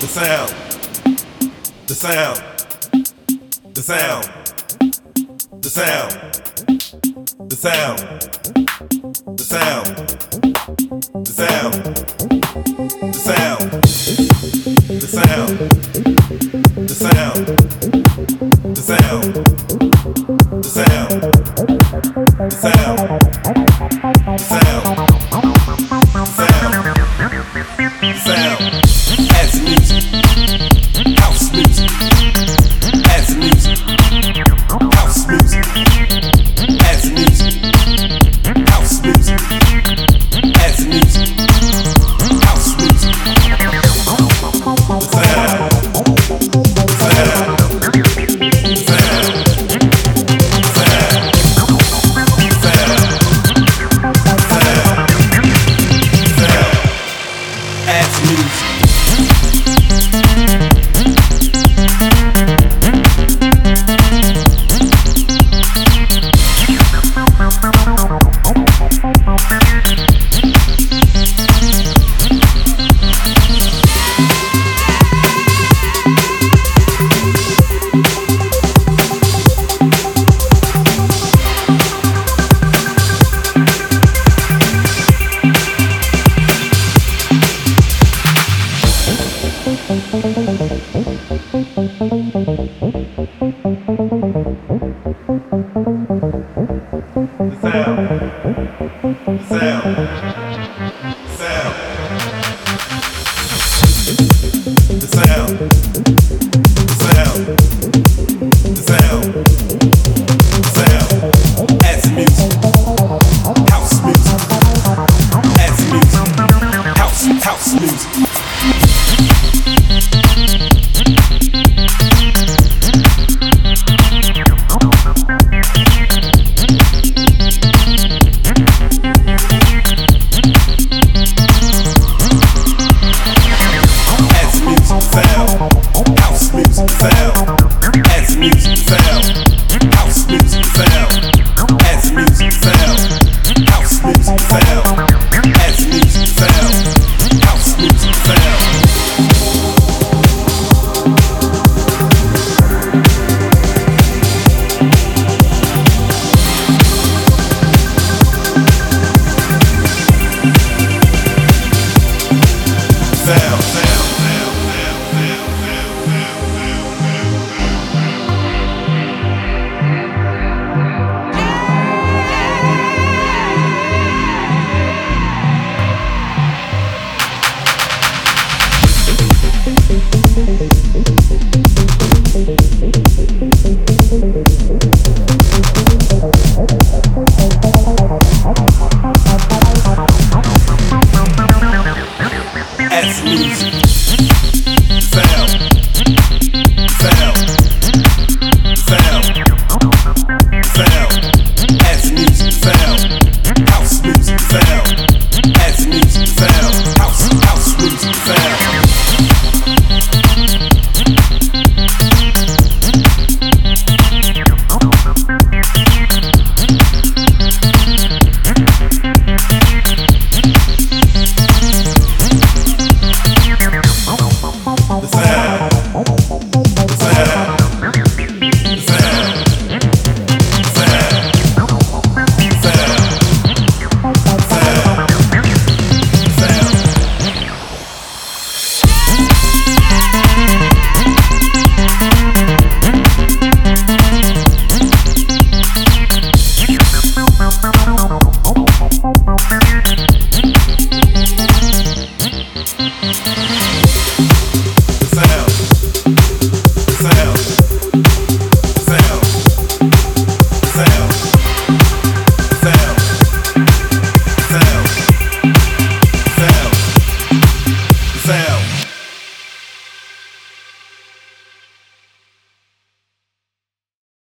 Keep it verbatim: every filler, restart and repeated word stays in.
The sound, the sound, the sound, the sound, the sound, the sound, the sound, the sound, the sound, the sound, the sound, the sound, the sound, sound, sound, as music, house music, as music, house music, as music, house music, as music, house music, sound, sound, as music.